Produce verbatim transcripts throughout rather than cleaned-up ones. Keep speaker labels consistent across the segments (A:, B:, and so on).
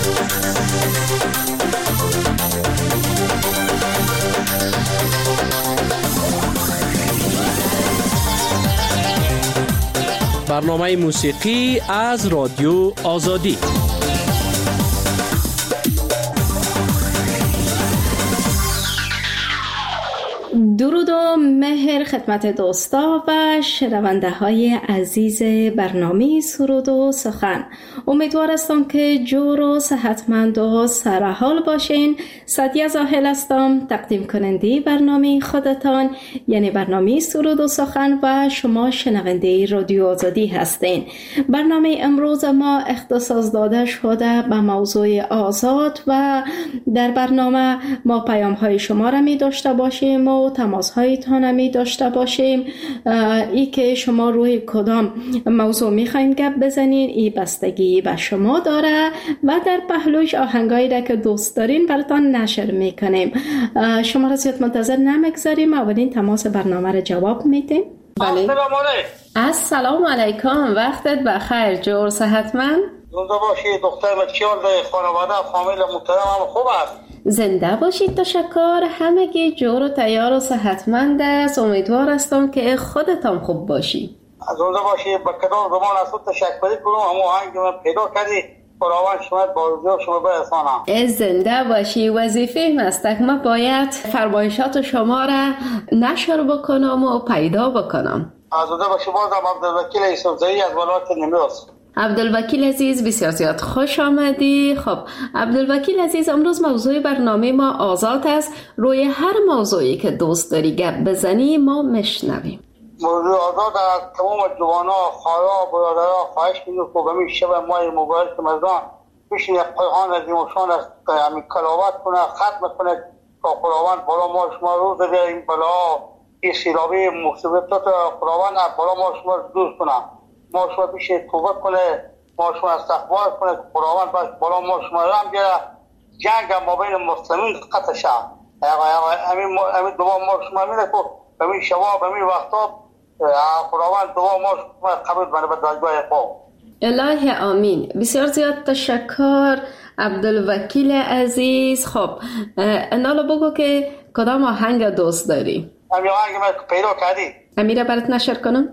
A: برنامه موسیقی از رادیو آزادی.
B: درود و مهر خدمت دوستا و شنونده های عزیز برنامه سرود و سخن. امیدوار هستم که جور و صحتمند و سرحال باشین. سعدیه زاهل هستم، تقدیم کننده برنامه خودتان، یعنی برنامه سرود و سخن، و شما شنونده رادیو آزادی هستین. برنامه امروز ما اختصاص داده شده به موضوع آزاد و در برنامه ما پیام های شما را می داشته باشیم و تماس هایتان می داشته باشیم. ای که شما روی کدام موضوع می خواین گپ بزنین، ای بستگی به شما داره و در پهلوش آهنگایی را که دوست دارین براتان نشر می کنیم. شما را زیاد منتظر نمیگذاریم، اولین تماس برنامه را جواب میدیم.
C: بله.
B: السلام علیکم، وقتت بخیر، جور صحتمند؟
C: زنده باشید دختر مکیال، خانواده فامیل محترم هم خوب است.
B: زنده باشید، تشکر. همگی جور و تیار و صحتمند است. امیدوار هستم که خودتان خوب باشی.
C: زنده باشید. با کدام زمان از تو تشکر کنم، همون آهنگ من پیدا کردی، خداوند شما بازجو شما برسانم.
B: زنده باشی. وظیفه مستک ما باید فرمایشات شما را نشر بکنم و پیدا بکنم.
C: زنده باشی. بازم عبدالوکیل یوسفزئی از ولایت نیمروز.
B: عبدالوکیل عزیز، بسیار زیاد خوش آمدی. خب عبدالوکیل عزیز، امروز موضوع برنامه ما آزاد است. روی هر موضوعی که دوست داری گپ بزنی ما میشنویم.
C: موضوع آزاد از تمام جوانا، خواهرها، برادرها خواهش می‌کنم که همین شب ماه مبارک رمضان بشین پیغام از ایموشان از همین کلاوت کنه، ختم کنه تا خداوند بالا ما شما روز دیگه این بلا این سیلابی مصیبتات خداوند بالا ما شما دور کنه. ما شما بیشه توبه کنه، ما شما استغفار کنه، خداوند باش بالا ما شما رحم بیاره، جنگ ما بین مسلمین قطع شه. همین همین دعا ما شما میره که همین شباب همین وقتا خداوند دعا ما شما قبول کنه به درجه خوب.
B: الهی آمین. بسیار زیاد تشکر عبدالوکیل عزیز. خب انالا بگو که کدام آهنگ دوست داری؟
C: همین آهنگ من پیدا کردی،
B: امیره برات نشر کنم؟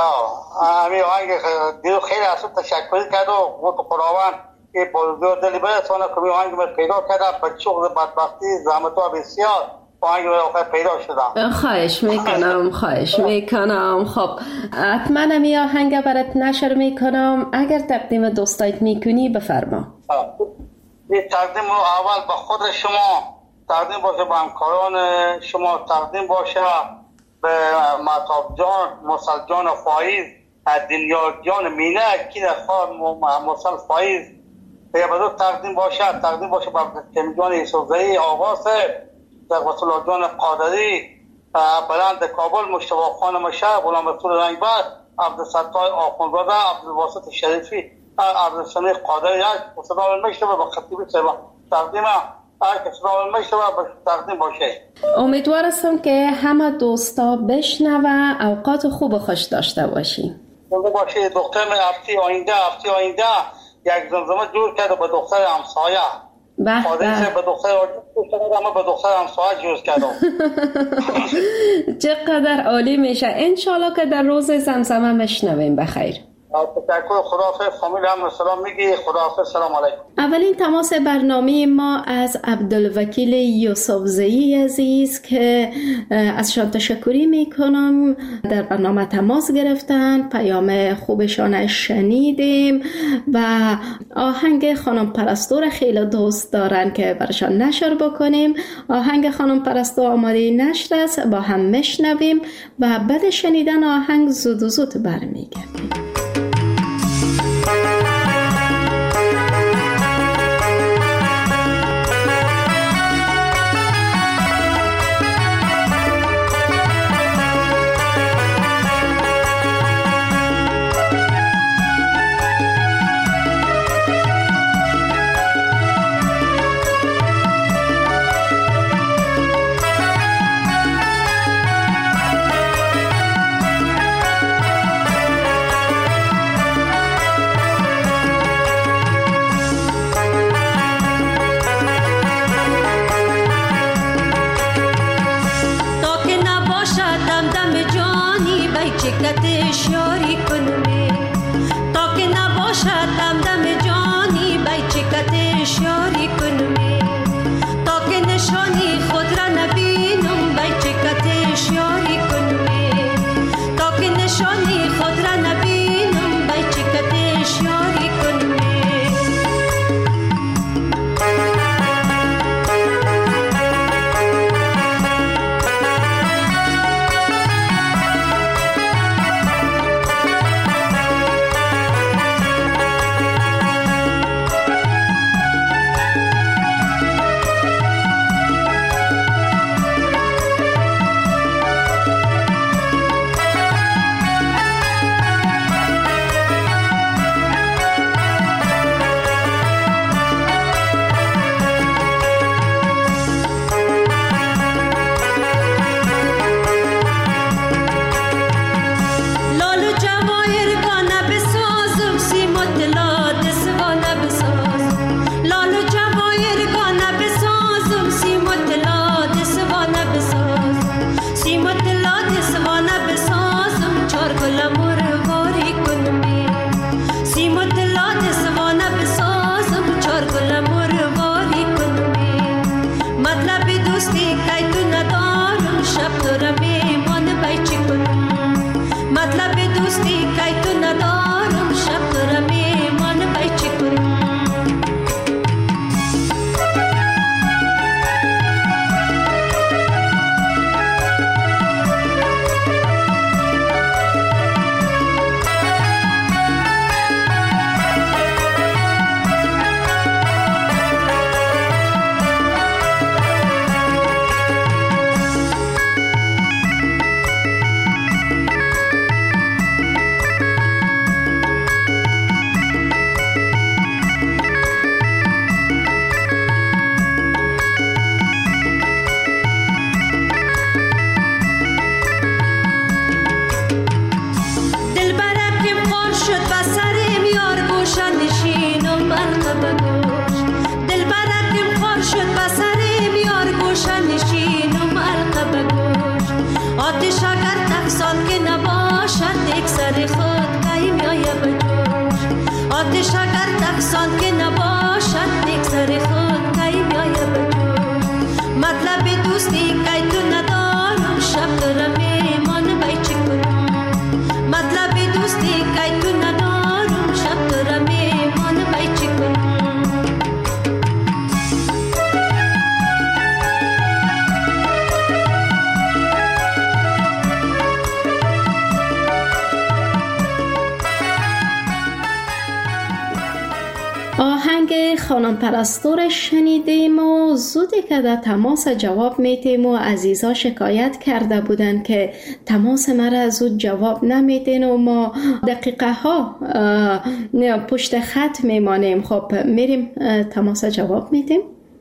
C: همین آهنگ دیو خیلی از تشکر کرد و گفت خداوند که بزرگ دلی برسانه که این آهنگ من پیدا کردم، بچه بدبختی زحمت ها بسیار آهنگ من آخر پیدا شدم.
B: خواهش میکنم خواهش میکنم. خب حتما همین آهنگ برات نشر میکنم. اگر تقدیم دوستایت میکنی بفرما.
C: این تقدیم اول به خود شما تقدیم باشه، به همکاران شما تقدیم باشه، به مهتاب جان، موسل جان فایز، دنیا جان مینه کی خواهر موسل فایز به بدو تقدیم باشه. تقدیم باشه به عبدالکریم جان یوسفزئی آواز، رسول الله جان قادری، بلند کابل مشتبه خان مشه، غلام رسول رنگبر، عبدالستار آخوندزاده، عبدالواسط شریفی، عبدالسمیع قادری، یک صدا مشتبه به خطیبی صاحب تقدیم تقدیم باشه.
B: امیدوار هستم که همه دوستا بشنوه، اوقات خوب و خوش داشته باشی.
C: خوب باشی. دختر من هفته آینده هفته آینده یک زمزمه جور کرده به دختر همسایه.
B: به به.
C: به دختر اما به دختر همسایه جور کرده.
B: چقدر عالی میشه. انشالله که در روز زمزمه مشنویم. بخیر.
C: تشکر. خداحافظ. فامیل هم سلام میگی. خداحافظ. سلام علیکم.
B: اولین تماس برنامه ما از عبدالوکیل یوسفزئی عزیز که ازشان تشکری میکنم، در برنامه تماس گرفتن، پیام خوبشان شنیدیم و آهنگ خانم پرستو را خیلی دوست دارن که برشان نشر بکنیم. آهنگ خانم پرستو آماده نشر است، با هم مشنویم و بعد شنیدن آهنگ زود و زود برمیگردیم.
D: چکتش یاری کنمی تا که نشانی خود را نبینم بای چکتش یاری کنمی تا که نشانی خود را نبینم بای چکتش یاری کنمی
B: خانم پرستور شنیدیم و زودی که در تماس جواب میتیم و عزیزا شکایت کرده بودن که تماس مرا زود جواب نمیتین و ما دقیقه ها پشت خط میمانیم. خب میریم تماس جواب میتیم.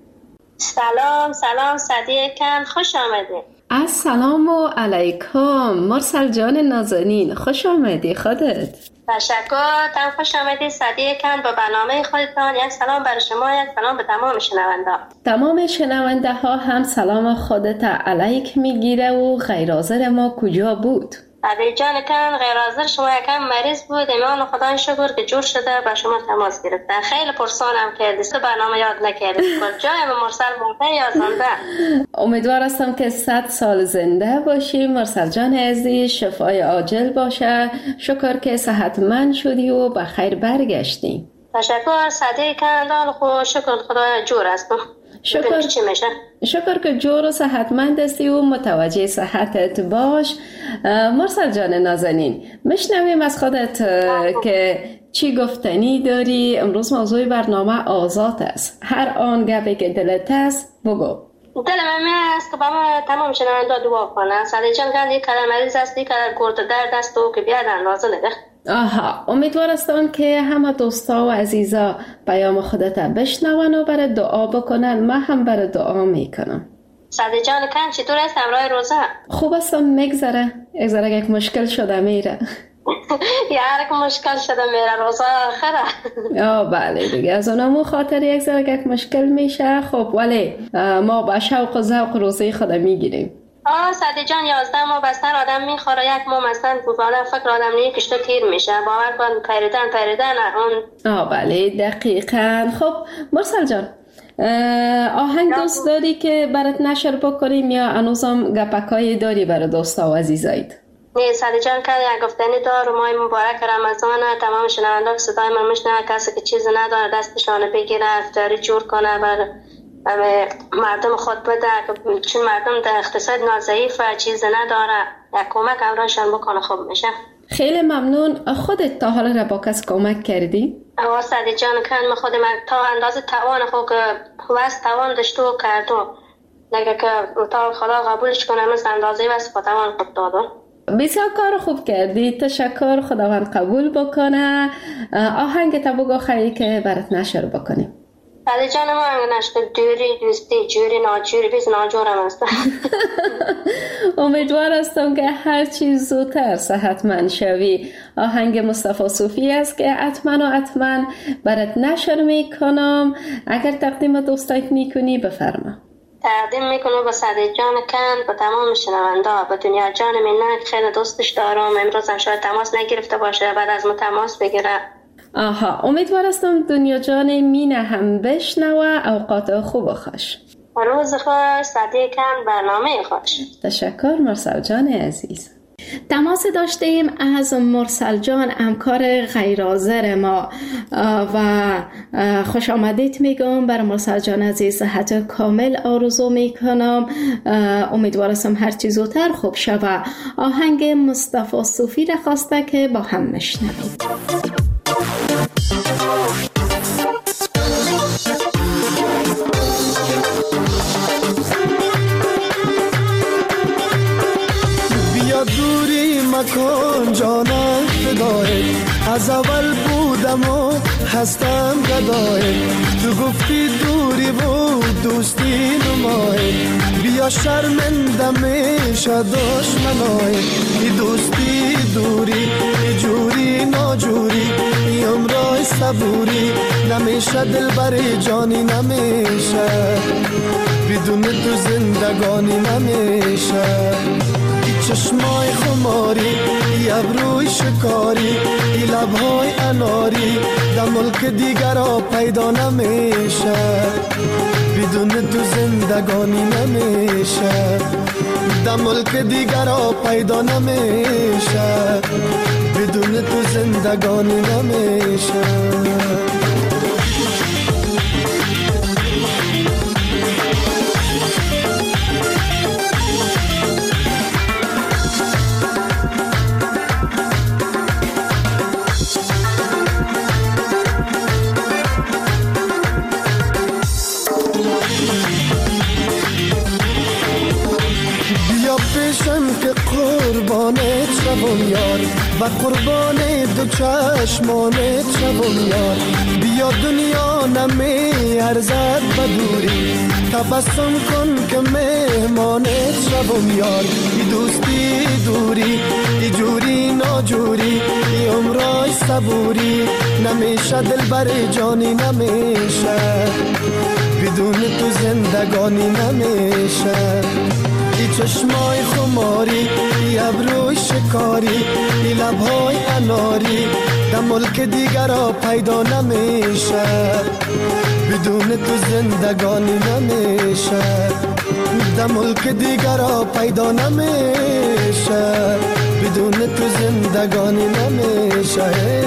E: سلام سلام صدیقم، خوش آمدید.
B: السلام علیکم مرسل جان نازنین، خوش آمدی. خودت؟
E: تشکر، تم خوش آمدید صدیقم با برنامه خودتان. یک سلام برای شما، یک سلام به تمام شنونده.
B: تمام شنونده ها هم سلام خودت علیک میگیره و غیر حاضر ما کجا بود؟
E: علی جان کن غیر حاضر شما یکم مریض بود، ایمان خدای شکر که جور شده با شما تماس گرفته. خیلی پرسانم که دست برنامه یاد نکردید. کجای مرسل مرده یا زنده؟
B: امیدوار هستم که صد سال زنده باشی مرسل جان عزیز، شفای عاجل باشه. شکر که صحتمند شدی و به خیر برگشتی.
E: تشکر صدیق کندال خو شکر خدای جور هستم.
B: شکر شکر که جور و صحتمند هستی و متوجه صحتت باش. مرسل جان نازنین، مشنویم از خودت که چی گفتنی داری. امروز موضوع برنامه آزاد است، هر آن گپی که دلت است بگو.
E: دل من است که با ما تمام شنونده دعا کنن. صدیق جان کند یک کلمه مریض است، یک کلمه گرد درد است و که بیاد اندازه نده.
B: آها، امیدوار هستم که همه دوستا و عزیزا پیام خودت بشنون و برای دعا بکنن. من هم برای دعا میکنم.
E: صدیق جان کن چطور است امرای روزه؟
B: خوب هستم، میگذره. یک یک مشکل شده میره.
E: یک مشکل شده میره روزه آخره.
B: آه بله دیگه، از اونمو خاطر یک ذره یک مشکل میشه. خب ولی ما با شوق و ذوق روزه خود میگیریم.
E: آه سعدی جان یازده ماه بستر آدم میخوره، یک ماه مثلا آدم فکر آدم نیه کشته تیر میشه، باور کن پریدن پریدن اون.
B: آه بله دقیقاً. خب مرسل جان آهنگ دوست داری که برات نشر بکنیم یا هنوزم گپکایی داری برای دوستا و عزیزایت؟
E: نه سعدی جان که یک گفتنی دار ماه مبارک رمضان، تمام شنونده صدای من میشنوه، کسی که چیز نداره دستشانه بگیره افطاری جور کنه بر مردم خود بده، چون مردم در اقتصاد ناضعیف چیز نداره، یک کمک امرانشان بکنه خوب میشه.
B: خیلی ممنون. خودت تا حالا را با کس کمک کردی؟
E: آه سعدی جان کن من خود من تا اندازه توان خود که وست توان داشته و کردم، نگه که تا خدا قبولش کنه مثل اندازه وست با توان خود دادم.
B: بسیار کار خوب کردی، تشکر، خداوند قبول بکنه. آهنگ تا بگو خیلی که برات نشر بکنیم.
E: سعدی جان ما نشکر دوری دوستی جوری ناجوری بیز ناجورم هستم.
B: امیدوار هستم که هر چیز زودتر صحتمند شوی. آهنگ مصطفی صوفی است که حتما و حتما برات نشر میکنم. اگر تقدیم دوستایت میکنی بفرما.
E: تقدیم میکنم با سعدی جان کن، با تمام شنونده، با دنیا جان منک خیلی دوستش دارم. امروز هم شاید تماس نگرفته باشه، بعد از ما تماس بگیره.
B: آها امیدوار هستم دنیا جان مینه هم بشنوه. اوقات خوب خوش.
E: روز خوش سعدی کن، برنامه خوش.
B: تشکر مرسل جان عزیز. تماس داشتیم از مرسل جان همکار غیرحاضر ما و خوش آمدید میگم بر مرسل جان عزیز، صحت کامل آرزو میکنم. امیدوارم هر چیز زودتر خوب شوه. آهنگ مصطفی صوفی را خواسته که با هم میشنویم.
F: بیا دوری مکن جانم فدای، از اول بودم و هستم گدای، تو گفتی دوری و دوستی نمای، بیا شرمنده میشه دشمنای، ای دوستی دوری ای جوری ناجوری، ای عمرای صبوری نمیشه دل بر جانی نمیشه، بدون تو زندگانی نمیشه، چشمای خماری ای ابروی شکاری ای لبهای اناری در ملک دیگر ها پیدا نمیشه، بدون تو زندگانی نمیشه، در ملک دیگر ها پیدا نمیشه، بدون تو زندگانی نمیشه. پیشم که قربانت شوم یار و قربان دو چشمانت شوم یار، بیا دنیا نمی ارزد بدوری، تبسم کن که مهمانت شوم یار، ای دوستی دوری ای جوری ناجوری، ای عمرای صبوری نمیشه دل بر جانی نمیشه، بدون تو زندگانی نمیشه، ای چشمای خماری ای ابروی شکاری ای لبهای اناری در ملک دیگر ها پیدا نمیشه، بدون تو زندگانی نمیشه، در ملک دیگر ها پیدا نمیشه، بدون تو زندگانی نمیشه.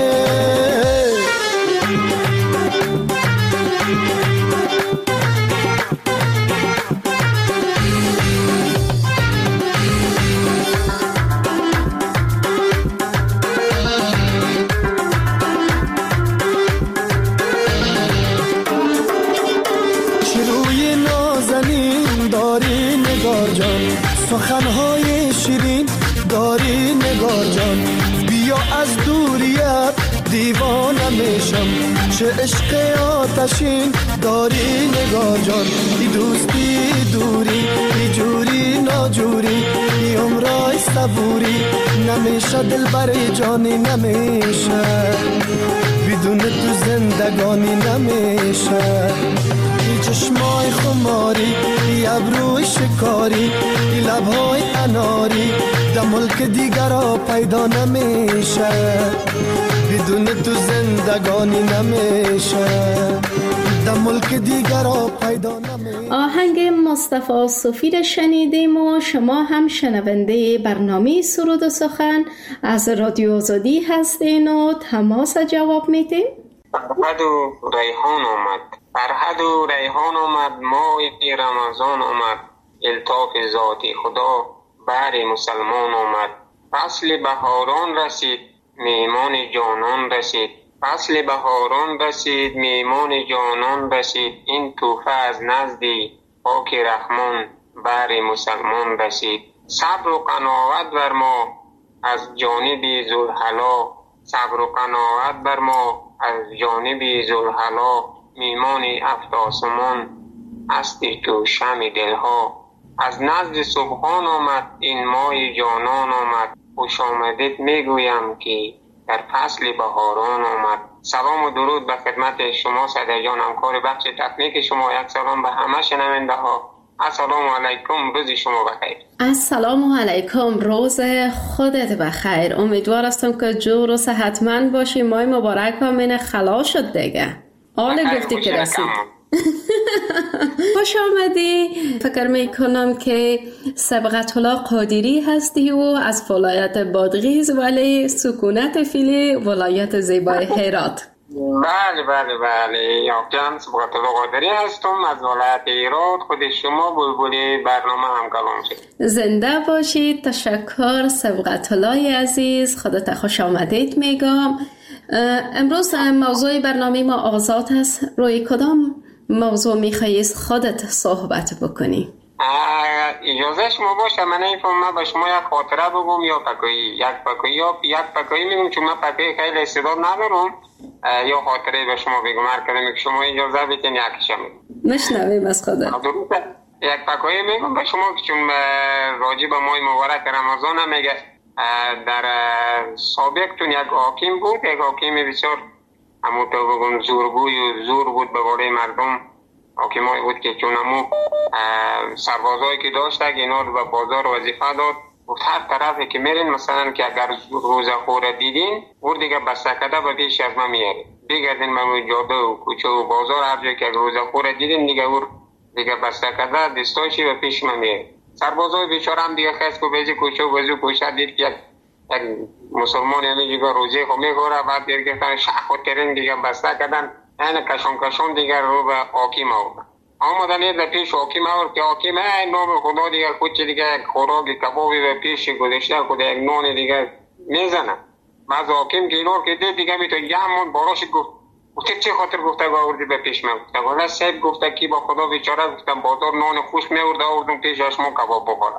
F: سخنهای شیرین داری نگار جان، بیا از دوریت دیوانه میشم، چه عشق آتشین داری نگار جان، ای دوستی دوری ای جوری ناجوری، ای عمرای صبوری نمیشه دل بر جانی نمیشه، بدون تو زندگانی نمیشه، ای چشمای خماری ای ای ابروی شکاری، ای لبهای اناری در ملک دیگر ها پیدا نمیشه، بدون تو زندگانی نمیشه، در ملک دیگر ها پیدا نمیشه.
B: آهنگ مصطفی صوفی را شنیدیم و شما هم شنونده برنامه سرود و سخن از رادیو آزادی هستین و تماس جواب میدین.
G: فرهد و ریحان آمد، فرهد و ریحان آمد، ماه رمضان آمد، الطاف ذاتی خدا بر مسلمان آمد. فصل بهاران رسید، میمان جانان رسید، فصل بهاران رسید، میمان جانان رسید، این توفه از نزدی پاک رحمان بر مسلمان رسید. صبر و قناعت بر ما از جانب ذوالحلا، صبر و قناعت بر ما از جانب ذوالحلا، میمان افت آسمان هستی تو شمع دلها. از نزد سبحان آمد این ماه جانان آمد، خوش آمدید میگویم که در فصل بهاران آمد. سلام و درود به خدمت شما صدر جان، همکار بخش تکنیک شما. یک سلام به همه شنونده ها. السلام علیکم، روز شما بخیر.
B: السلام علیکم، روز خودت بخیر. امیدوار هستم که جور و صحتمند باشی. ماه مبارک و من خلا شد دیگه. آله گفتی که رسید. خوش آمدی. فکر میکنم که سبقت الله قادری هستی و از ولایت بادغیس، ولی سکونت فیلی ولایت زیبای هرات.
G: بله بله بله، آقایان سبقت الله قادری هستم از ولایت هرات. خود شما بلبلی برنامه هم کلام شد.
B: زنده باشید. تشکر سبقت الله عزیز، خودت خوش آمدید میگم. امروز موضوع برنامه ما آزاد است. روی کدام موضوع میخوایید خودت صحبت بکنی؟
G: اجازه شما باشه من اینفهم من به شما یک خاطره بگم یا پکایی یک پکایی یا یک پکایی میگم، چون من پکایی خیلی استعداد ندارم، یا خاطره به شما بگم. هر کدوم که شما اجازه بدین یکیشم
B: نشنویم از خدا.
G: یک پکایی میگم به شما که چون راجع به ماه مبارک رمضان هم میگه. در سابق تون یک حاکم بود، یک حاکم بسیار همون تو بگم زورگوی و زور بود به باره مردم. حاکمایی بود که چون همون سربازایی که داشته اینا رو به بازار وظیفه داد، گفت هر طرفی که میرین مثلا که اگر روزه خوره دیدین اور دیگه بستکده به پیش از ما میارید، بگردین به جاده و کوچه و بازار هر جایی که روزه خوره دیدین دیگه اور دیگه بستکده دستاشی به پیش ما میارید. سربازای بیچاره هم دیگه خست که بیزی کوچه و بزو کوچه دید که یک مسلمان یعنی دیگه روزه خو میگوره، بعد دیگه شخ و ترین دیگه بسته کردن، یعنی کشون کشون دیگر رو به حاکم آورد. آمدن این در پیش حاکم آورد که حاکم ای نام خدا دیگر کچه دیگر یک خوراک کبابی به پیش گذاشته کده یک نان دیگر میزنه. بعض حاکم که اینار که دید دیگه میتون یه همون باراش گفت گفته چه خاطر گفته گو آوردی به پیش من؟ گفته والا صاحب گفته کی با خدا بیچاره گفتم بازار نان خوش میورده آوردم پیشش ما کباب بخورم.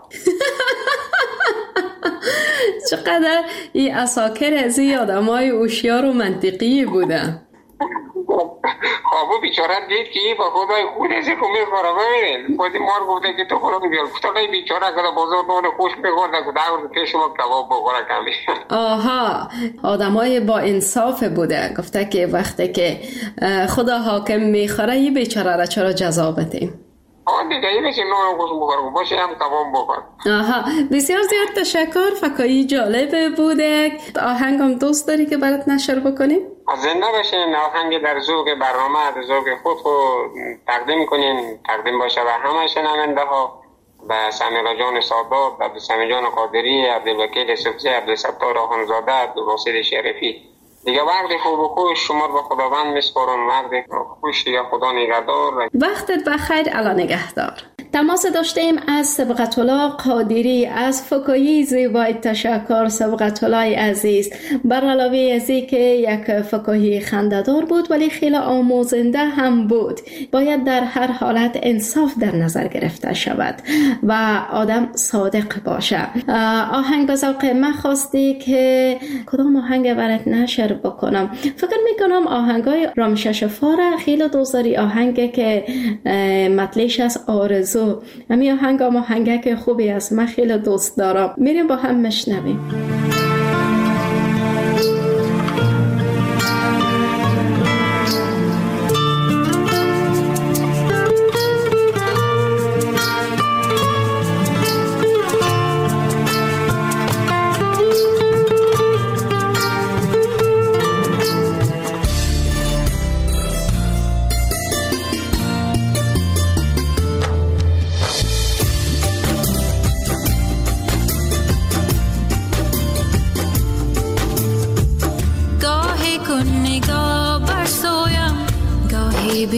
B: چقدر این اساکر از این آدمای هوشیار و منطقی بودن.
G: خوابو بیچاره دید که با خدای خود ازی که میخوره ببینید خودی مار گفته که تو خورم بیار گفته ای بیچاره که بازار نان خوش میخورده که دور پیش ما کباب بخوره کمی. آها،
B: آدمای با انصاف بوده. گفته که وقتی که خدا حاکم میخوره یه بیچاره را چرا جزا بدیم؟
G: آن دیگه این میشه نان خوش بخورم باشه هم کباب بخور.
B: آها، بسیار زیاد تشکر. فکایی جالب بوده. آهنگم دوست داری که برات نشر بکنیم؟
G: زنده باشین. آهنگ در ذوق برنامه در ذوق خود رو تقدیم کنین، تقدیم باشه به همه شنونده ها، به سمیرا جان سادات، عبدالسمیع جان قادری، عبدالوکیل صبحی، عبدالستار آخوندزاده، عبدالباسط شریفی. دیگه وقت خوب و خوش شما با خداوند میسپارم. وقت خوش دیگه خدا نگهدار.
B: وقتت بخیر. الا نگهدار. تماس داشتیم از سبقت الله قادری از فکایی زیبای. تشکر سبقت الله عزیز. بر علاوه از این که یک فکایی خنده‌دار بود ولی خیلی آموزنده هم بود. باید در هر حالت انصاف در نظر گرفته شود و آدم صادق باشه. آهنگ به ذوق من خواستی که کدام آهنگ برات نشر بکنم؟ فکر میکنم آهنگای رامش شفاره خیلی دوست داری. آهنگی که مطلعش از آرزو، همین آهنگ هم آهنگه که خوبی است، من خیلی دوست دارم. میریم با هم مشنویم.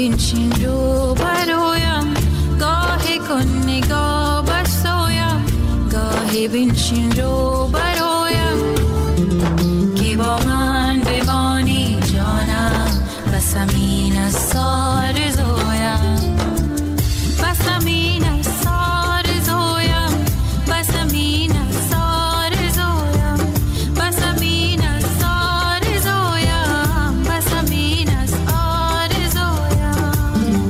H: بنشین رو برایم، گاهی کن نگاه بسایم، گاهی بنشین رو برایم، که با من بمانی جانم، بس همین از سار زویم، بس همین از سار زویم، بس همین از سار زویم، بس همین از سار زویم، بس همین از آر زویم.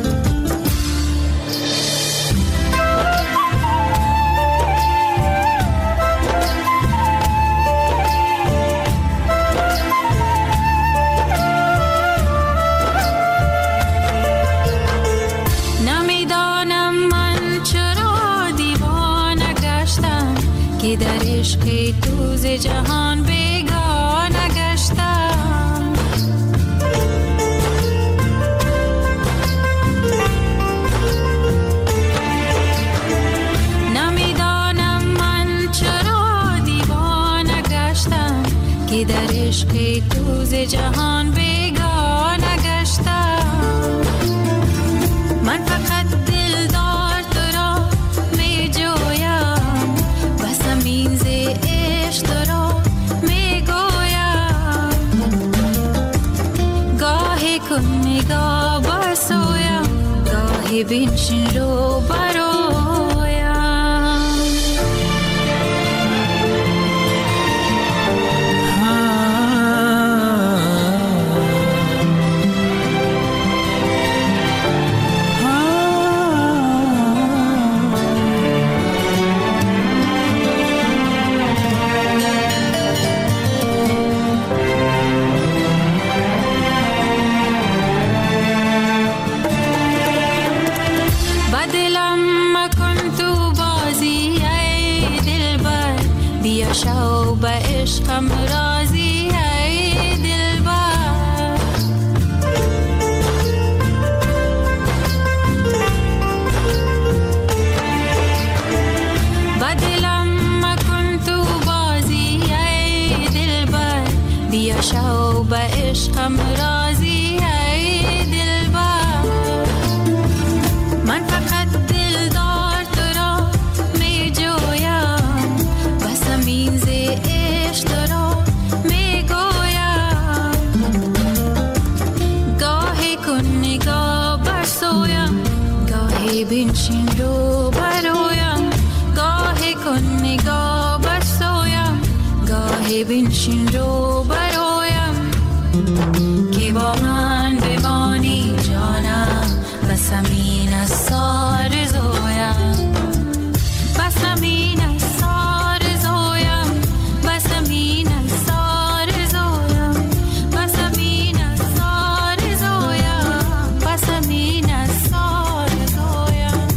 H: نمیدانم من چرا دیوانه گشتم، که در عشق تو ز جهان بیگانه گشتم. نمیدانم من چرا دیوانه گشتم، که در عشق تو ز جهان بیگانه گشتم. من فقط دلدار تو را می جویم، بس همین ز عشق تو را می گویم، گاهی کن نگاه بسویم، گاهی بنشین رو برایم. بدلم مکن تو بازی ای دلبر، بیا شو به عشقم راضی ای دلبر. بدلم مکن تو بازی ای دلبر، بیا شو به عشقم راضی ای دلبر. من فقط دلدار تو را می جویم، بس همین ز عشق تو را می گویم، گاهی کن نگاه برسویم، گاهی بنشین رو برایم، گاهی کن نگاه برسویم، گاهی بنشین رو برایم، که با من بمانی جانم، بس همین از سار زویم، بس همین از سار زویم، بس همین از سار زویم، بس همین از سار زویم، بس همین از سار زویم.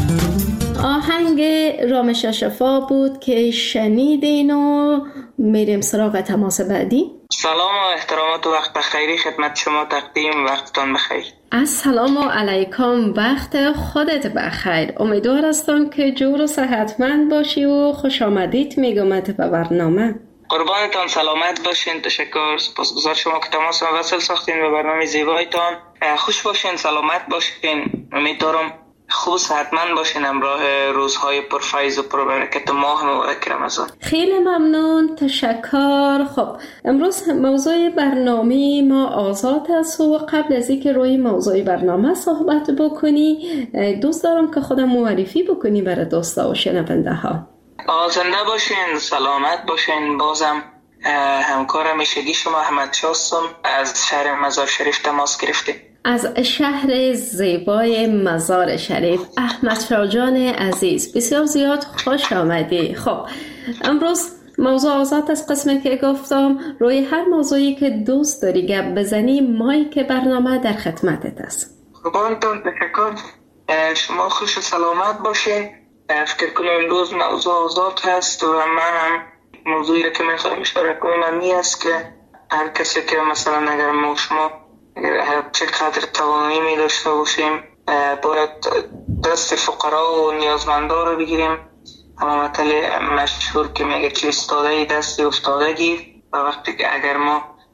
B: آهنگ رامش شفا بود که شنیدین و میریم سراغ تماس بعدی.
I: سلام و احترامات و وقت بخیری خدمت شما تقدیم، وقتتان بخیر.
B: السلام علیکم، وقت خودت بخیر. امیدوار هستم که جور و صحتمند باشی و خوش آمدید میگم به برنامه.
I: قربانتان، سلامت باشین. تشکر، سپاسگزار شما که تماس ما وصل ساختین به برنامه زیبایتان. خوش باشین، سلامت باشین. امیدوارم خوب صحتمند باشین همراه روزهای پرفیض و پربرکت ماه مبارک رمضان.
B: خیلی ممنون، تشکر. خب امروز موضوع برنامه ما آزاد است و قبل از اینکه روی موضوع برنامه صحبت بکنی دوست دارم که خودم معرفی بکنی برای دوستا و شنونده ها.
I: زنده باشین، سلامت باشین. بازم همکار همیشگی شما احمد شاستم از شهر مزار شریف تماس گرفته.
B: از شهر زیبای مزار شریف. احمد شاه جان عزیز، بسیار زیاد خوش آمدی. خب امروز موضوع آزاد از قسمی که گفتم، روی هر موضوعی که دوست داری گپ بزنی مایک برنامه در خدمتت است.
I: قربانتون، تشکر. شما خوش و سلامت باشین. فکر کنم امروز موضوع آزاد هست و من هم موضوعی که میخوایم اشاره کنم این است که هر کسی که مثلا اگر ما شما چقدر توانایی می داشته باشیم باید دست فقرا و نیازمندا رو بگیریم. اما مطلع مشهور که میگه چه استاده دست افتاده گیر، و وقتی که اگر ما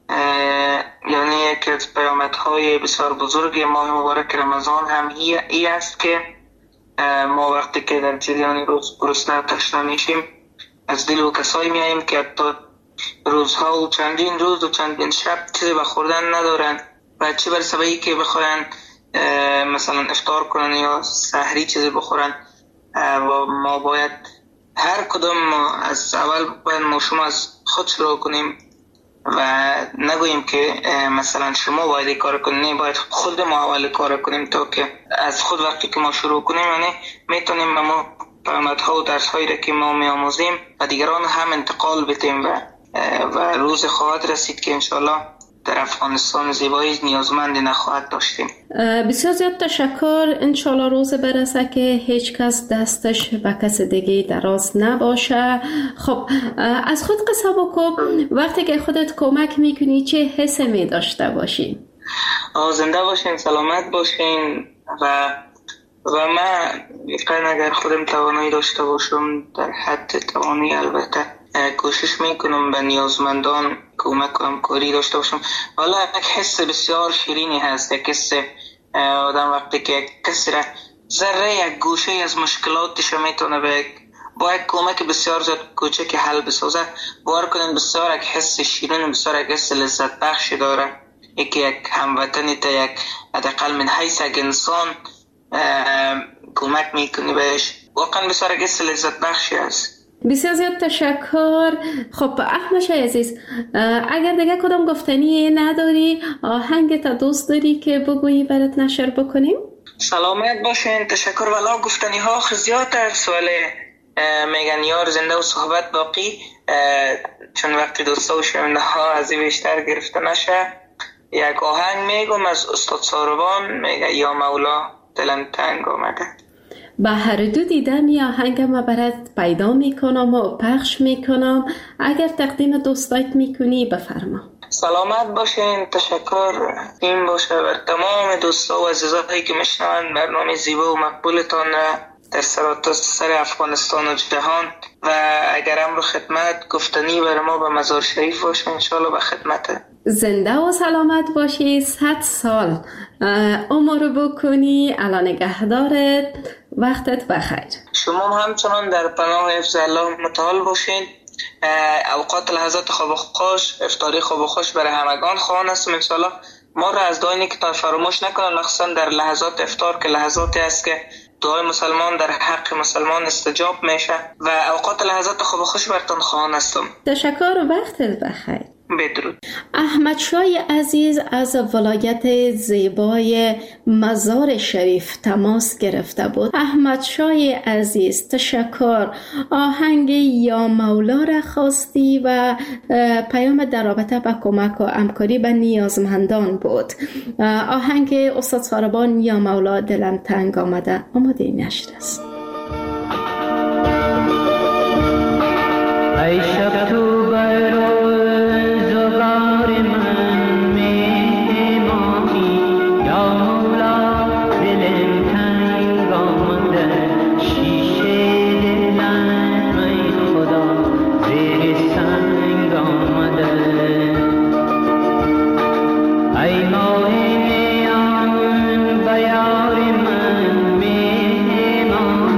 I: یعنی یکی از پیامدهای بسیار بزرگ ماه مبارک رمضان هم ای است که ما وقتی که در جریان روز گرسنه و تشنه میشیم از دل و کسایی میاییم که حتی روزها و چندین روز و چندین شب چیزی به خوردن ندارن و چه برسه به که بخواین مثلا افطار کنن یا سحری چیزی بخورن. و ما باید هر کدام از اول باید ما شما از خود شروع کنیم و نگوییم که مثلا شما باید این کار کنیم، باید خود ما اول کار کنیم تا که از خود وقتی که ما شروع کنیم یعنی میتونیم ما پیامدها و درس‌هایی را که ما می‌آموزیم و دیگران هم انتقال بدیم و و روز خواهد رسید که انشالله در افغانستان زیبایی نیازمند نخواهد داشتیم.
B: بسیار زیاد تشکر. انشالله روز برسه که هیچ کس دستش به کس دیگه دراز نباشه. خب از خود قصه بکن، وقتی که خودت کمک میکنی چه حسی می داشته باشی؟
I: زنده باشین، سلامت باشین و و من یقین اگر خودم توانایی داشته باشم در حد توانی البته کوشش میکنم به نیازمندان کمک و همکاری داشته باشم. والا یک حس بسیار شیرینی هست، یک حس آدم وقتی که کسی را ذره یک گوشه از مشکلاتش میتونه به با یک کمک بسیار زیاد کوچک حل بسازه، باور کنین بسیار یک حس شیرین، بسیار یک حس لذت بخشی داره. یکی یک هموطنی تا یک حداقل من حیث یک انسان کمک میکنی بهش، واقعا بسیار یک حس لذت بخشی است.
B: بسیار زیاد تشکر. خب احمد شاه عزیز، اگر دیگه کدام گفتنی نداری، آهنگ تا دوست داری که بگویی برات نشر بکنیم؟
I: سلامت باشین. تشکر. والا گفتنی ها آخر زیاد در سوال میگن یار زنده و صحبت باقی، چون وقتی دوستا و شنونده ها از این بیشتر گرفته نشه، یک آهنگ میگم از استاد ساروان، میگه یا مولا دلم تنگ آمده.
B: به هر دو دیدم یا آهنگ ما برات پیدا میکنم و پخش میکنم. اگر تقدیم دوستایت میکنی بفرما.
I: سلامت باشین. تشکر این باشه بر تمام دوستا و عزیزایی که میشنوند برنامه زیبا و مقبولتان در سراسر افغانستان و جهان. و اگر امر خدمت گفتنی بر ما به مزار شریف باشه انشالله به خدمت.
B: زنده و سلامت باشی، صد سال عمر بکنی. الان نگهدارت، وقتت بخیر.
I: شما همچنان در پناه حفظ الله متعال باشین. اوقات لحظات خواب و خوش، افطاری خواب و خوش برای همگان خواهان هستم انشالله. ما را از دعای نیکتان فراموش نکنن، مخصوصا در لحظات افطار که لحظاتی است که دعای مسلمان در حق مسلمان استجاب میشه و اوقات لحظات خواب و خوش براتون خواهان هستم.
B: تشکر و وقتت بخیر.
I: بدرود.
B: احمد شاه عزیز از ولایت زیبای مزار شریف تماس گرفته بود. احمد شاه عزیز تشکر. آهنگ یا مولا را خواستی و پیام در رابطه با کمک و همکاری به نیازمندان بود. آهنگ استاد ساروان یا مولا دلم تنگ آمده آماده نشر است.
J: ای شب تو برو زغار من میمانی یا مولا دلم تنگ آمده شیشه دلم ای خدا زیر سنگ آمده ای ماه میان به یار من میمانی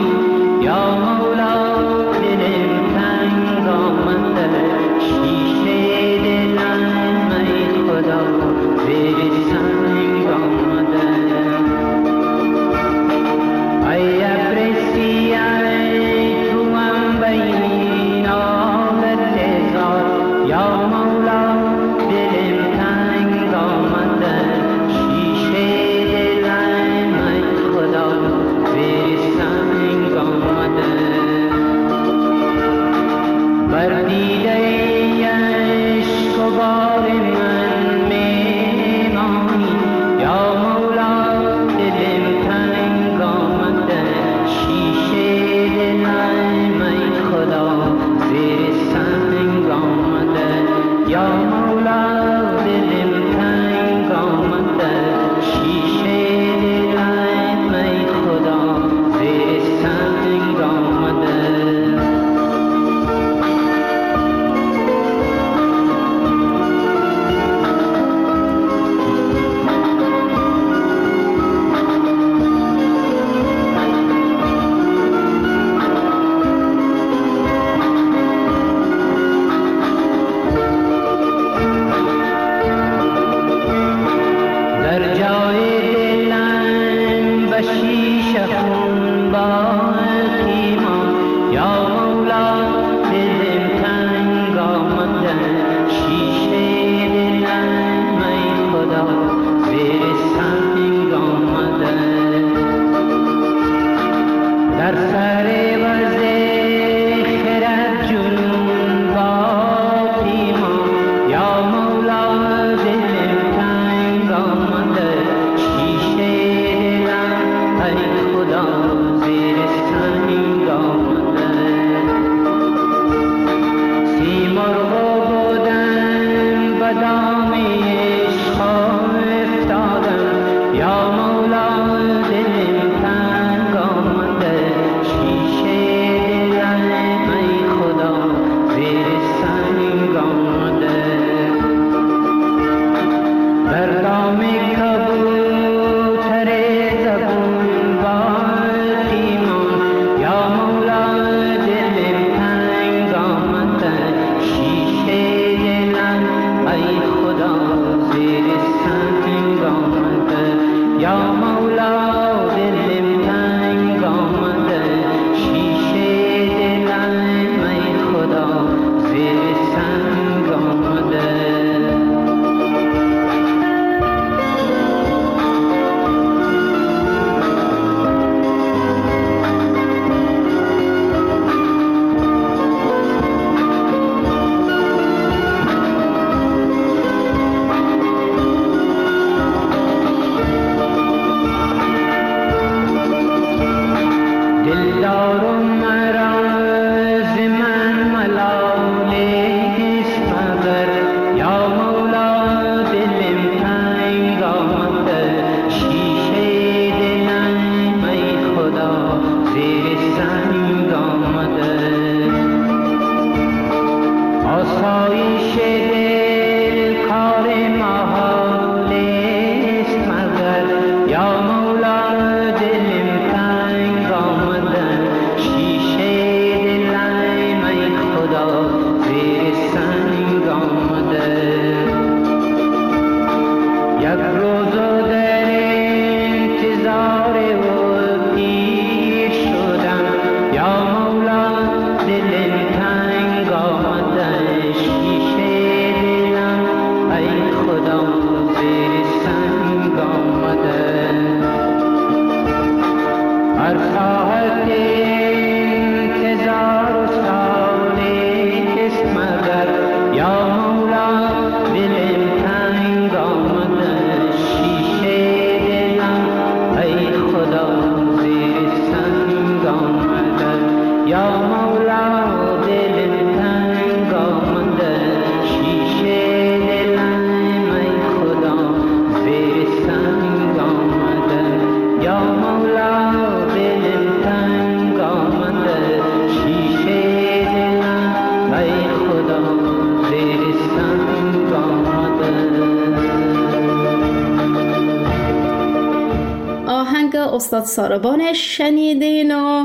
B: استاد ساربان شنیدین و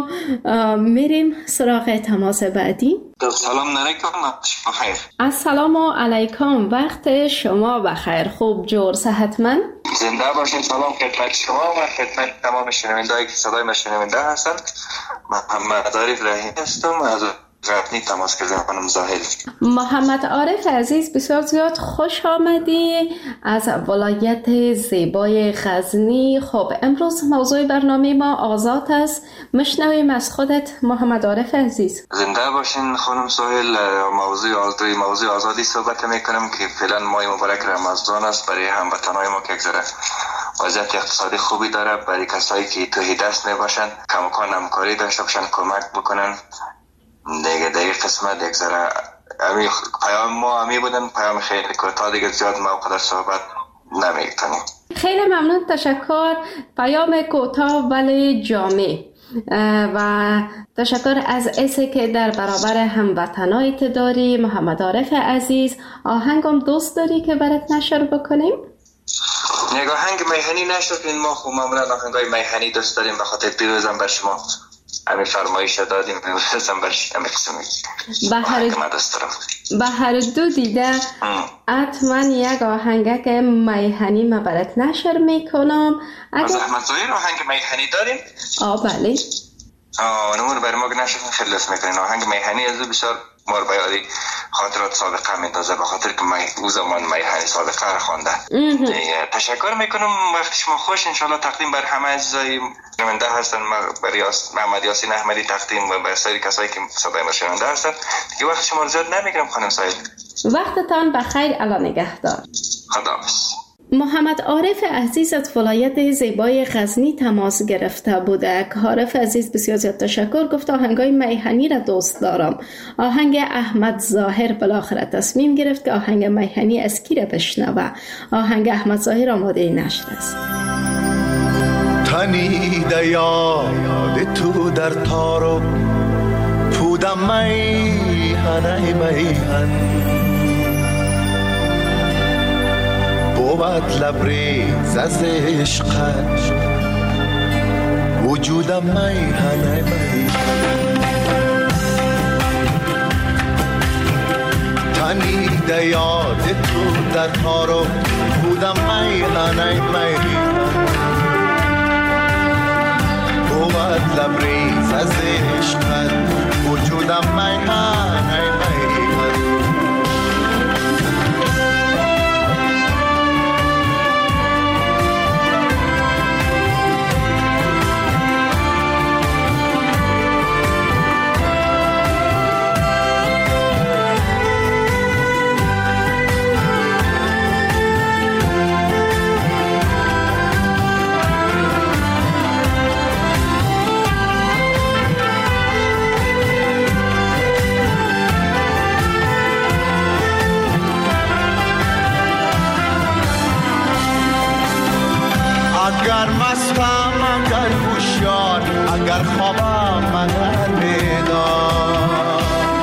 B: میریم سراغ تماس بعدی.
K: سلام علیکم، بخیر.
B: السلام علیکم، وقت شما بخیر. خوب جور صحتمند؟
K: زنده باشین. سلام خدمت شما و خدمت تمام شنوندهایی که صدای ما شنونده هستند. محمد عارف رحیم هستم از غزنی تماس گرفتم. خانم زاهل.
B: محمد عارف عزیز، بسیار زیاد خوش آمدی از ولایت زیبای غزنی. خب امروز موضوع برنامه ما آزاد است. مشنویم از خودت محمد عارف عزیز.
K: زنده باشین خانم زاهل. موضوع آزادی موضوع آزادی صحبت میکنم که فعلا ماه مبارک رمضان است. برای هموطنان ما که گذره وضعیت اقتصادی خوبی داره. برای کسایی که توهی دست نباشن کماکان همکاری داشته باشن، کمک بکنن. دیگه دیگه قسمت یک ذره امی پیام ما امی بودن، پیام خیلی کوتاه، دیگه زیاد موقع در صحبت نمیکنیم.
B: خیلی ممنون، تشکر. پیام کوتاه ولی جامع و تشکر از اسی که در برابر هموطنایت داری. محمد عارف عزیز، آهنگم دوست داری که برات نشر بکنیم؟
K: یک آهنگ میهنی نشر کنیم. ما خب معمولا آهنگای میهنی دوست داریم، به خاطر پیروزم بر شما همین فرمایش دادیم می‌رسم برش همین قسمی
B: بهر بهر دو دیده حتما یک آهنگک میهنی ما برات نشر میکنم.
K: از احمد ظاهر آهنگ میهنی داریم؟
B: آه بله.
K: آه نمون برای ما نشر خیلی لطف میکنین. آهنگ میهنی از بسیار مار بیاری خاطرات سابقه میندازه، به خاطر که من او زمان میهنی سابقه را خوانده. تشکر میکنم، وقت شما خوش. انشالله تقدیم بر همه عزیزای شنونده هستن، برای محمد یاسین احمدی تقدیم و بر سایر کسایی که صدای ما شنونده هستن. دیگه وقت شما رو زیاد نمیگیرم خانم سایل.
B: وقتتان بخیر، الله نگهدار.
K: خداحافظ.
B: محمد عارف عزیز از ولایت زیبای غزنی تماس گرفته بوده. عارف عزیز بسیار زیاد تشکر، گفت آهنگای میهنی را دوست دارم. آهنگ احمد ظاهر بالاخره تصمیم گرفت که آهنگ میهنی از کی را بشنوه. آهنگ احمد ظاهر آماده نشر است.
F: تنیده یاد تو در تارو پودم میهنه میهن بود لبریز از عشقت وجودم میهنه میهن تنیده یاد تو در تارو بودم میهنه میهن بود لبریز از عشقت وجودم میهنه میهن اگر مستم اگر هوشیار اگر خوابم اگر بیدار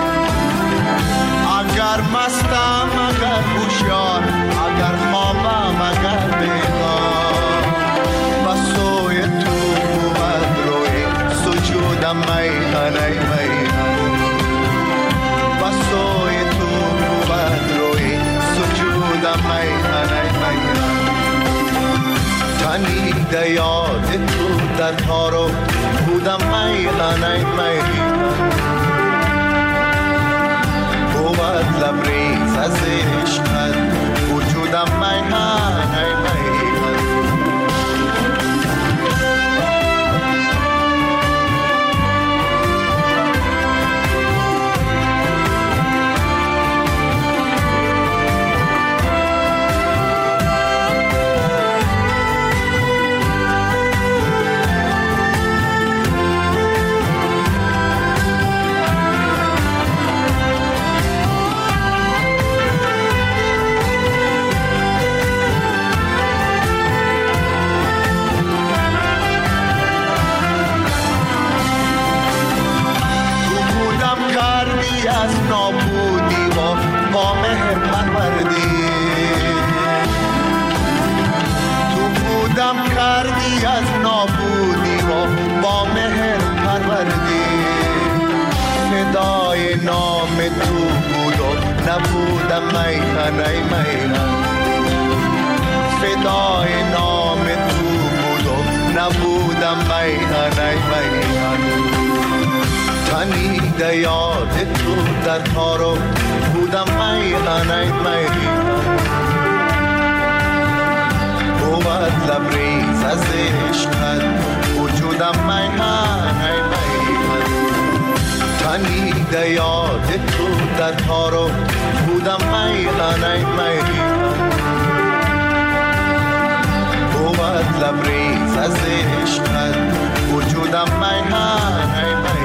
F: اگر مستم اگر هوشیار اگر خوابم اگر بیدار و سوی تو بود روی سجودم میهنه میهن و سوی تو بود روی سجودم میهنه میهن تنیده یاد تو در تارو بودم میهنه میهن بود لبریز از عشقت وجودم میهنه میهن از نابودی و با مهر پروردی تو بودم کردی از نابودی و با مهر پروردی فدای نام تو بود و نبودم میهنه میهن فدای نام تو بود و نبودم میهنه میهن تنیده یاد تو در تارو بودم میهنه میهن بود لبریز از عشقت وجودم میهنه میهن تنیده یاد تو در تارو بودم میهنه میهن بود لبریز از عشقت وجودم میهنه میهن.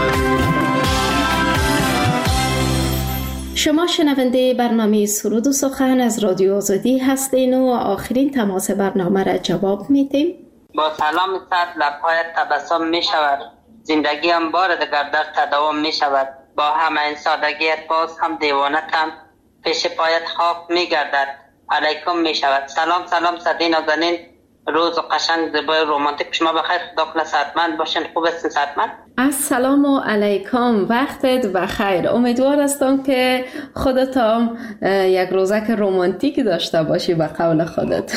B: شما شنونده برنامه سرود و سخن از رادیو آزادی هستین و آخرین تماس برنامه را جواب میدیم.
L: با سلام صد لبهایت تبسم می شود، زندگی هم بار دگر در تداوم می شود. با همه این سادگیت باز هم دیوانتم پیش پایت خاک می گردد، علیکم می شود. سلام سلام صدی نازنین روز قشنگ زیبای رومانتیک شما بخیر. خدا کنه صحتمند باشین. خوب هستین؟ صحتمند؟
B: السلام علیکم، وقتت بخیر. امیدوار هستم که خودت هم یک روزک رومانتیک داشته باشی به قول خودت.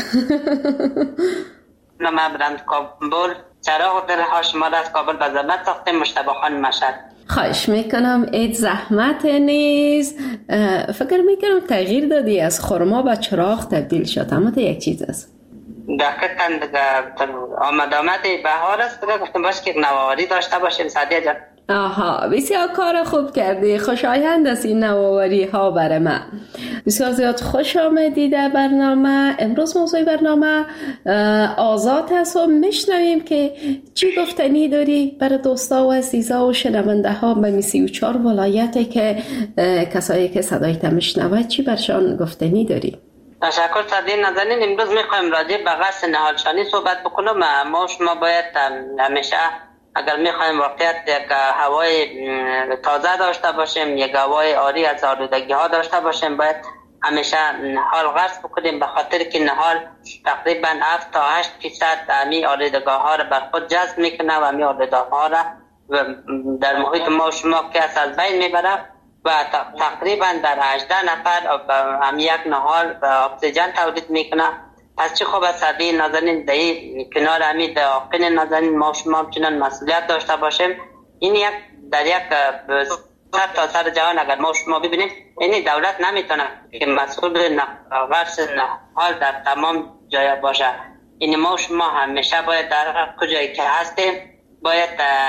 L: من برند کابل، چراغ دلها شما را از کابل به زحمت ساختیم. مجتبی خان مشهد.
B: خواهش میکنم. اید زحمت نیست. فکر میکنم تغییر دادی، از خرما به چراغ تبدیل شد، اما تو یک چیز است.
L: دقیقاً دیگه آمد آمد بهار است دیگه، گفتم باش که نوآوری داشته باشیم. سعدیه جان
B: آها، بسیار کار خوب کردی. خوشایند است این نوآوری ها برای من. بسیار زیاد خوش آمدی در برنامه. امروز موضوع برنامه آزاد هست و میشنویم که چی گفتنی داری برای دوستا و عزیزا و شنونده ها به سی و چهار ولایتی که کسایی که صدایت میشنوند، چی برشان گفتنی داری؟
L: تشکر سعدی نازنین. امروز میخوایم راجع به قصد نهالشانی صحبت بکنم. ما شما باید همیشه اگر میخوایم واقعیت یک هوای تازه داشته باشیم، یک هوای عاری از آلودگی ها داشته باشیم، باید همیشه نهال غرس بکنیم، به خاطر که نهال تقریبا هفت تا هشت فیصد امی آلودگی ها را بر خود جذب میکنه و امی آلودگی ها را در محیط ما شما که از بین میبره و تقریبا در هجده نفر هم یک نهال اکسیژن تولید میکنه. پس چه خوب است سعدی نازنین در کنار همین داقین نازنین ما شما همچنان مسئولیت داشته باشیم. این یک در یک سر تا سر جهان اگر ما شما ببینیم، این دولت نمیتونه که مسئول غرس نهال در تمام جای باشه. این ما شما همیشه باید در کجایی که هستیم باید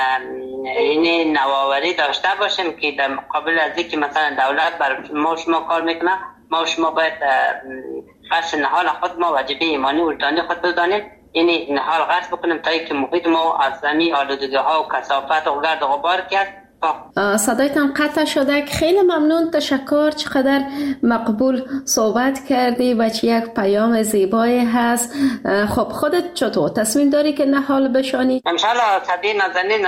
L: این نوآوری داشته باشیم که در مقابل از اینکه مثلا دولت بر ما شما کار میکنه، ما شما باید غرس نهال خود ما واجبه ایمانی وجدانی خود بدانیم. این نهال غرس بکنیم تا اینکه محیط ما از زمین آلودگی ها و کثافت و گرد و غبار کرد.
B: صدایتان قطع شده. خیلی ممنون، تشکر. چقدر مقبول صحبت کردی و چه یک پیام زیبایی هست. خب خودت چطور تصمیم داری که نهال بشانی؟
L: انشالله سعدی نازنین،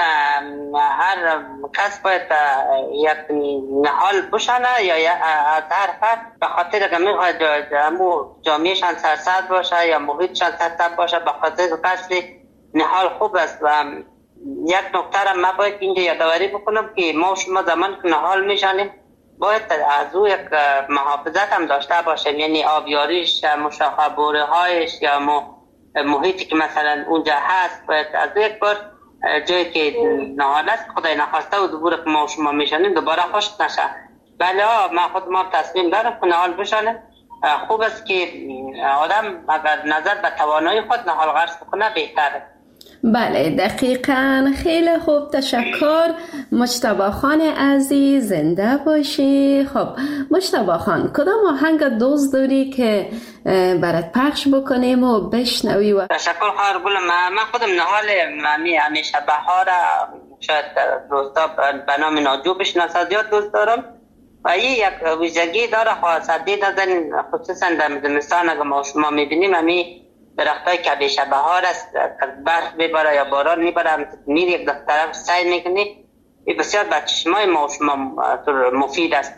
L: هر کس باید یک نهال بشانه یا از هر فرد، به خاطر که میخواد جامعهشان سرسبز باشه یا محیطشان سرسبز باشه، به خاطر قصد نهال خوب است. و یک نکته را من باید اینجا یادآوری بکنم که ما شما زمان که نهال میشانیم باید از او یک محافظت هم داشته باشیم، یعنی آبیاریش، مشاخه بوره هایش یا محیطی که مثلا اونجا هست باید از یک بار جایی که نهال است خدای نخواسته و دوباره که ما شما میشانیم دوباره خشک نشه. بله من خود ما تصمیم دارم که نهال بشانیم. خوب است که آدم اگر نظر به توانایی خود نهال غرس بکنه بهتره.
B: بله دقیقاً. خیلی خوب، تشکر. مجتبی خان عزیز زنده باشی. خب مجتبی خان، کدام آهنگ دوست داری که برات پخش بکنیم و بشنوی؟ و
L: تشکر خواهر گلم. من خودم نهال همیشه بهار شاید دوستا به نام ناجو بشناسه زیاد دوست دارم و این یک ویژگی داره خاصی دادن، خصوصا در زمستان اگر ما شما میبینیم همین درختای که همیشه بهار است، برف میباره یا باران میباره، میری یک طرف سعی میکنی، این بسیار به چشمای ما شما مفید است،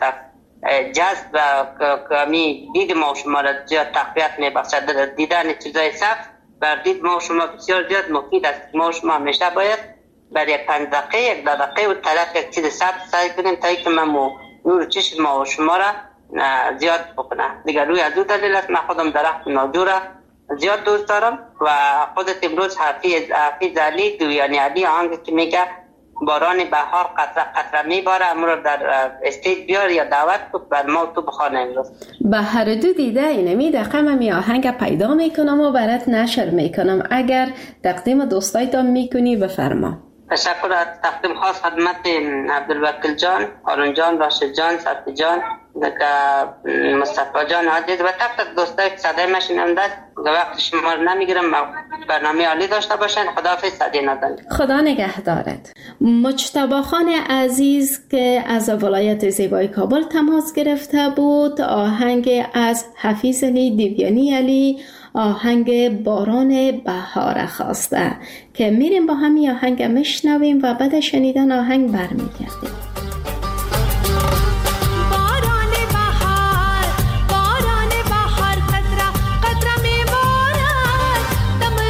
L: جذب و کمی دید ما شما را زیاد تقویت میبخشد. دیدن چیزای سبز بر دید ما شما بسیار زیاد مفید است. ما شما همیشه باید برای پنج دقیقه یک دقیقه و طرف یک چیز سبز سعی کنیم تا اینکه ما نور چشم ما شما را زیاد بکنه. دیگر روی از او دلیل است من خودم درخت ناجو را زیاد دوست دارم و خودت امروز حفیظ حفیظ علی دویانی علی آهنگ که میگه باران بهار قطره قطره میباره امروز در استیج بیار یا دعوت کن بر ما تو بخوانه امروز.
B: به هر دو دیده اینمی دقیقا من می آهنگ پیدا میکنم و برات نشر میکنم. اگر تقدیم دوستایتان میکنی بفرما.
L: تشکر. از تقدیم خاص خدمت عبدالوکیل جان، هارون جان، راشد جان، صفی جان، مصطفی جان عزیز و تک تک دوستای که صدای ما شنونده است. وقت شما رو نمیگیرم، برنامه عالی داشته باشین. خداحافظ سعدی نازنین.
B: خدا نگهدارت. مجتبی خان عزیز که از ولایت زیبای کابل تماس گرفته بود، آهنگ از حفیظ علی دیویانی علی، آهنگ باران بهار خواسته که میریم با همین آهنگ میشنویم و بعد شنیدن آهنگ برمیگردیم.
H: Dam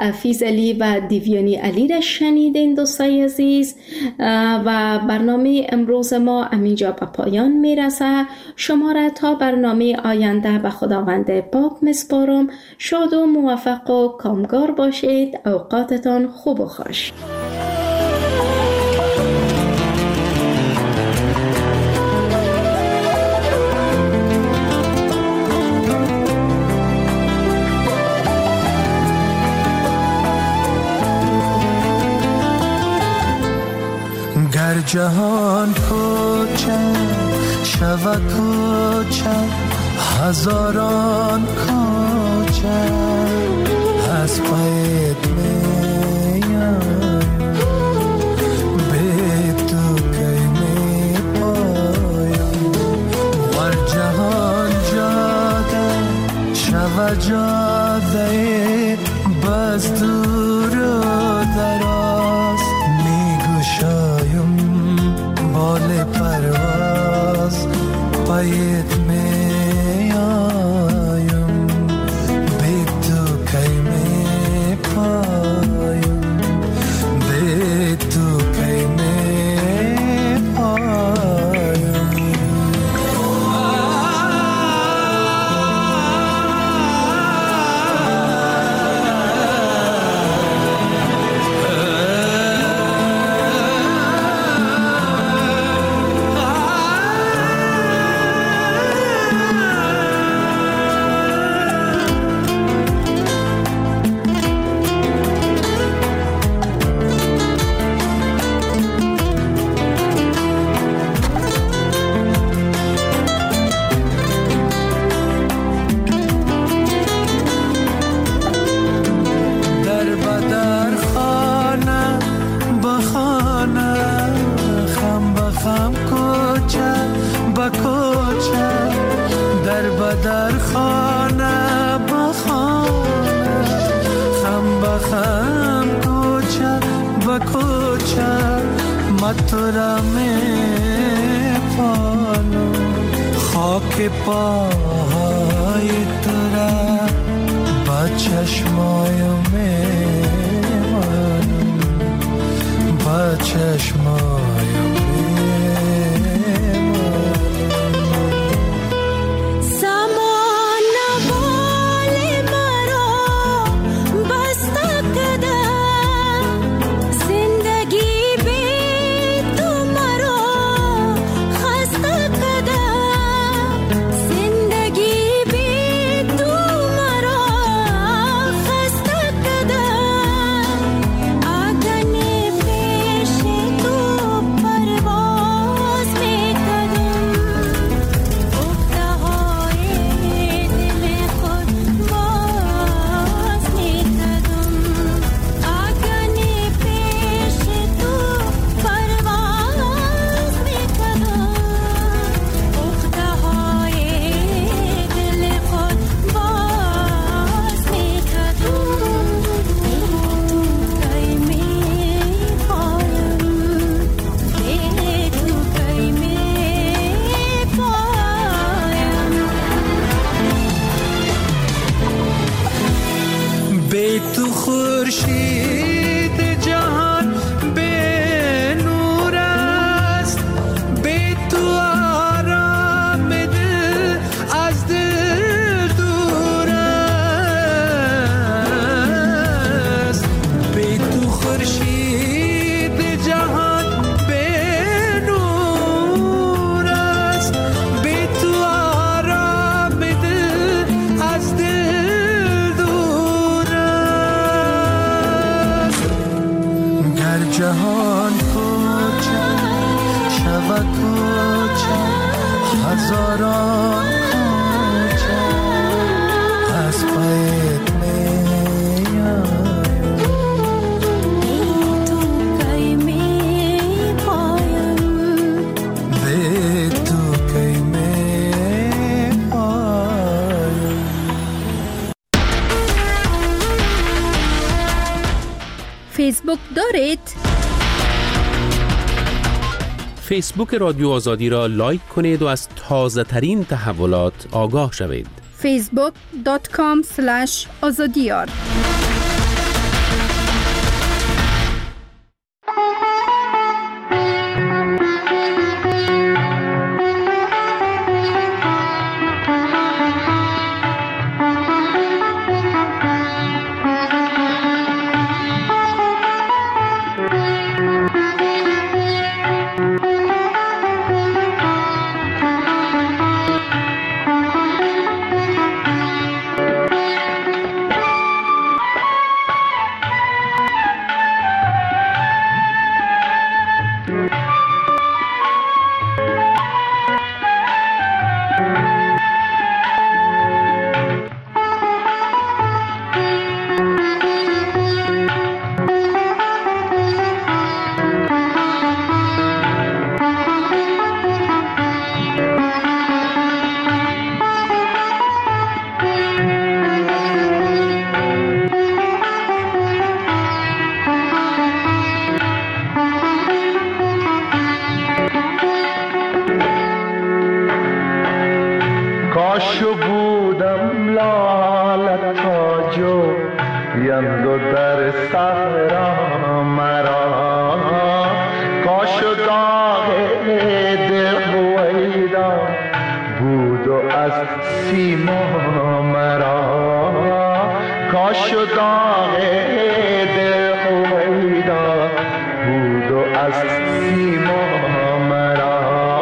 B: فیض علی و دیویانی علی را شنیدین دوستای عزیز و برنامه امروز ما همینجا به پایان میرسه. شما را تا برنامه آینده به خداوند پاک مسپارم. شاد و موفق و کامگار باشید. اوقاتتان خوب و خوش.
F: گر جهان کوچک شود کوچک هزاران کوچک از پایت میایم به تو کی می پایم ور جهان جاده شود جاده بس دور و دراز میگشایم بال پرواز پایت میایم به تو کی می پایم به تو کی می پایم در خانه با خانه خم با خم کوچه با کوچه ما تو را می پالم خاک پای تو را با چشمای می مانم با چشمای جهان کوچه شود کوچه هزاران کوچه از پایت میایم تو کی می پایم به تو کی می پایم.
M: فیسبوک دارید؟
A: فیسبوک رادیو آزادی را لایک کنید و از تازه ترین تحولات آگاه شوید.
M: فیسبوک دات کام اسلش آزادیار
N: سیما مرا، کاش و داغ دل هویدا بود و از سیما مرا.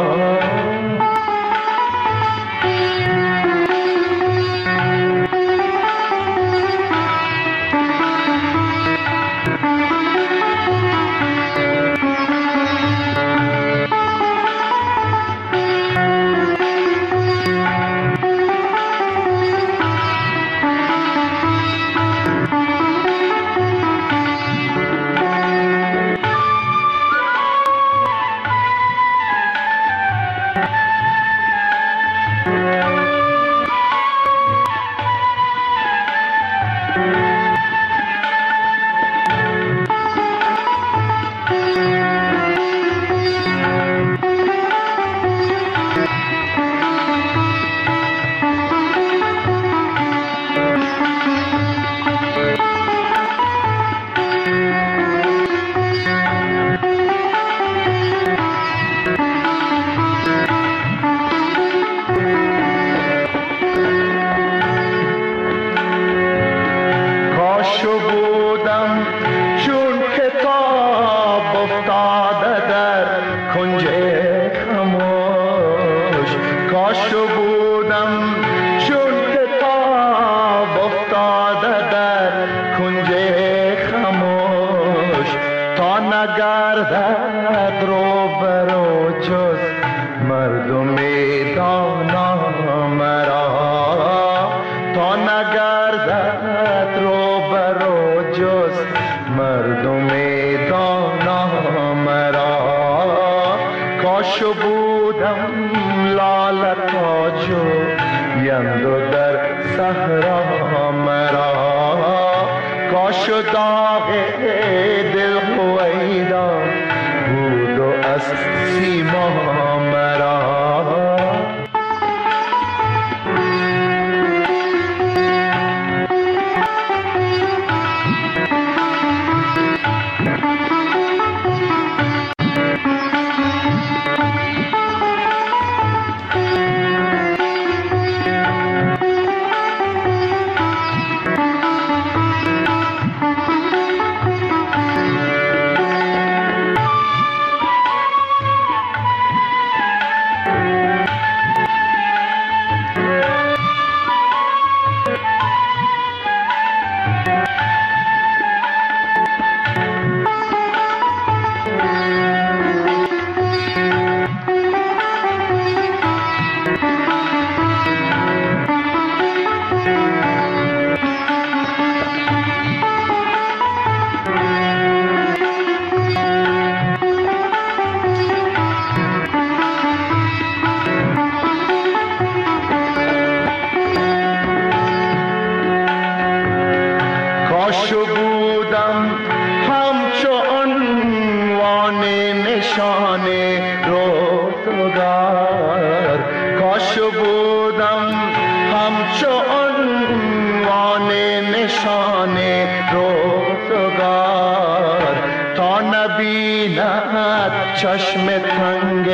N: چشم تنگ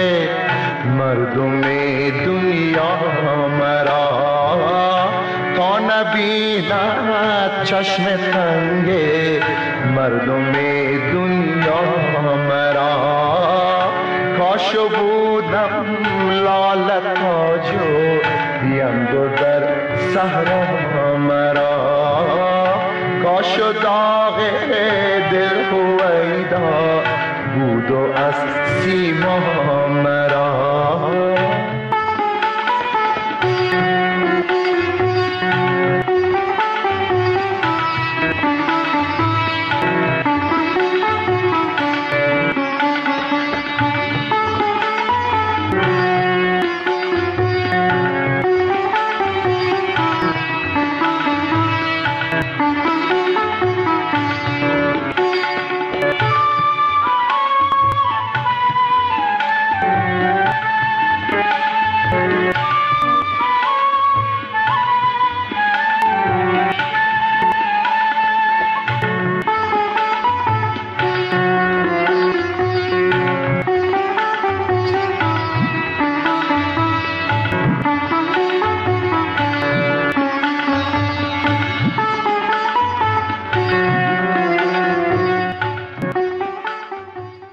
N: مردم دنیا مرا، تا نبیند چشم تنگ مردم دنیا مرا. کاشو بودم لاله تاجو بیندو در صحرا مرا، کاشو داغ دل هویدا بود و از سیما